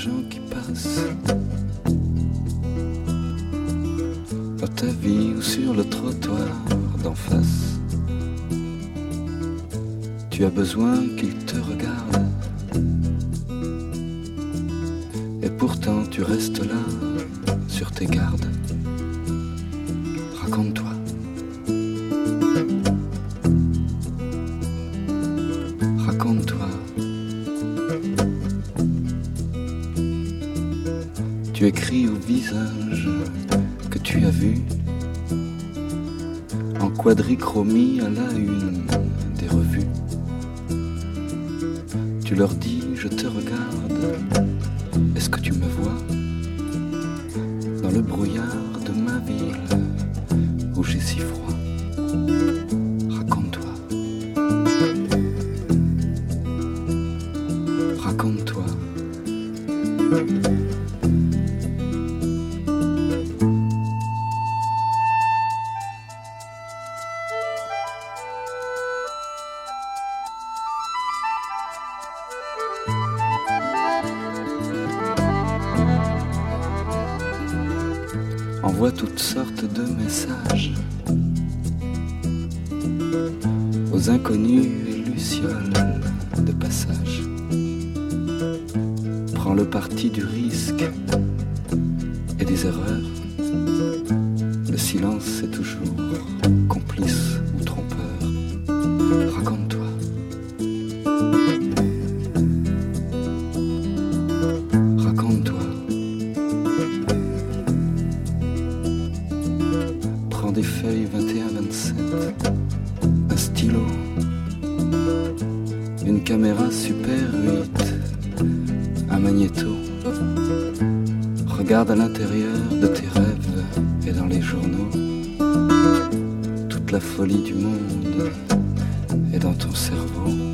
gens qui passent dans ta vie ou sur le trottoir d'en face. Tu as besoin qu'ils te regardent et pourtant tu restes là sur tes gardes. Raconte-toi. Raconte-toi. Tu écris au visage que tu as vu en quadrichromie à la une des revues. Tu leur dis je te regarde, est-ce que tu me vois dans le brouillard de ma ville où j'ai si froid. Raconte-toi. Raconte-toi. Envoie toutes sortes de messages aux inconnus et lucioles de passage. Prends le parti du risque et des erreurs. Le silence est toujours complice ou trompeur. Raconte-toi. Raconte-toi. Prends des feuilles 21-27, un stylo, une caméra Super 8, un magnéto. Regarde à l'intérieur de tes rêves et dans les journaux. Toute la folie du monde est dans ton cerveau.